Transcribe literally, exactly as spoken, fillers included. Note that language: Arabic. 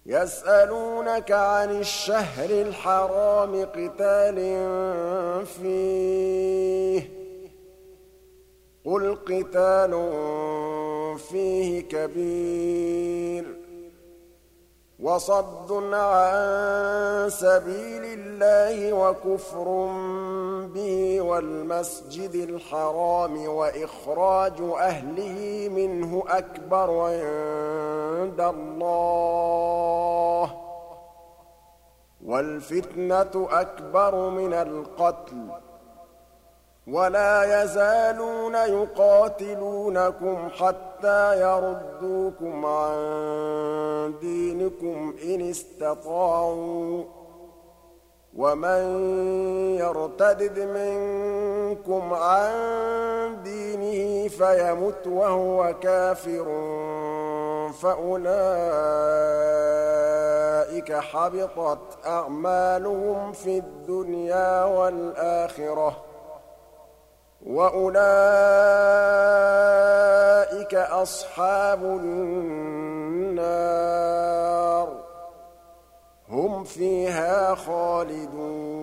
يَسْأَلُونَكَ عَنِ الشَّهْرِ الْحَرَامِ قِتَالٍ فِيهِ ۖ قُلْ قِتَالٌ فِيهِ كَبِيرٌ وَصَدٌّ عَن سَبِيلِ اللَّهِ وَكُفْرٌ بِهِ وَالْمَسْجِدِ الْحَرَامِ وَإِخْرَاجُ أَهْلِهِ مِنْهُ أَكْبَرُ عِندَ اللَّهِ ۚ وَالْفِتْنَةُ أَكْبَرُ مِنَ الْقَتْلِ ۗ وَلَا يَزَالُونَ يُقَاتِلُونَكُمْ حَتَّىٰ يَرُدُّوكُمْ عَن دِينِكُمْ إِنِ اسْتَطَاعُوا ۚ وَمَن يَرْتَدِدْ مِنكُمْ عَن دِينِهِ فَيَمُتْ وَهُوَ كَافِرٌ فَأُولَٰئِكَ حَبِطَتْ أَعْمَالُهُمْ فِي الدُّنْيَا وَالْآخِرَةِ ۖ وَأُولَٰئِكَ أَصْحَابُ النَّارِ ۖ هُمْ فِيهَا خَالِدُونَ